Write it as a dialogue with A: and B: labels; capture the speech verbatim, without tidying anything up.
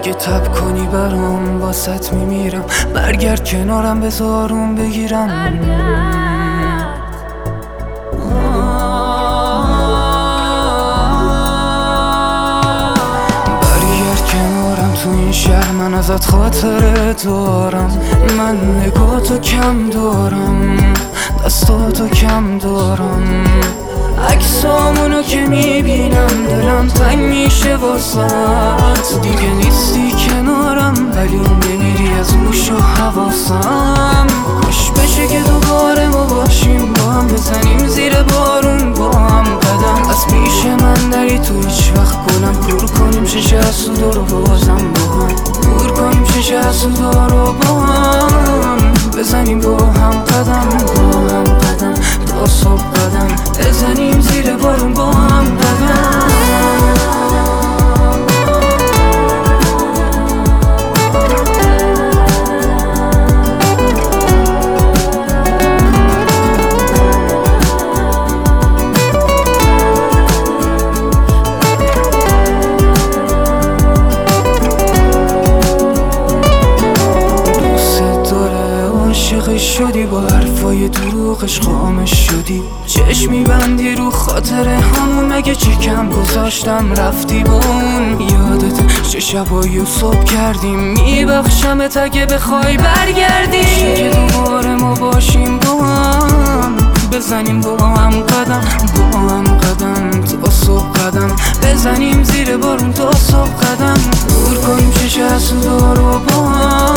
A: اگه تب کنی برام واسط میمیرم. برگرد کنارم بذارم بگیرم. برگرد کنارم تو این شهر، من ازت خاطره دارم. من نگاهتو کم دارم، دستاتو کم دارم. عکسامونو که میبینم دلم تنگ میشه واسات. دیگه نیستی کنارم ولی نمیری از گوش و حواسم. کاش بشه که دوباره ما باشیم با هم، بزنیم زیر بارون با هم قدم. از پیش من نری تو هیچ وقت گلم، پر کنیم شش حسودا رو بازم با هم. پر کنیم شش حسودا رو با هم، بزنیم با هم قدم با هم قدم. تا صبح قدم بزنیم زیر بارون با هم قدم. عاشقش شدی، با حرفای دروغش خامش شدی. چشم میبندی رو خاطر همون، مگه چه کم گذاشتم رفتی با اون. یادت چه شبایی و صبح کردیم، میبخشمت اگه بخوای برگردی. که دوباره ما باشیم با هم، بزنیم با هم قدم با هم قدم. تا صبح قدم بزنیم زیر بارون تا صبح قدم. دور کنیم شش حسودا رو با هم،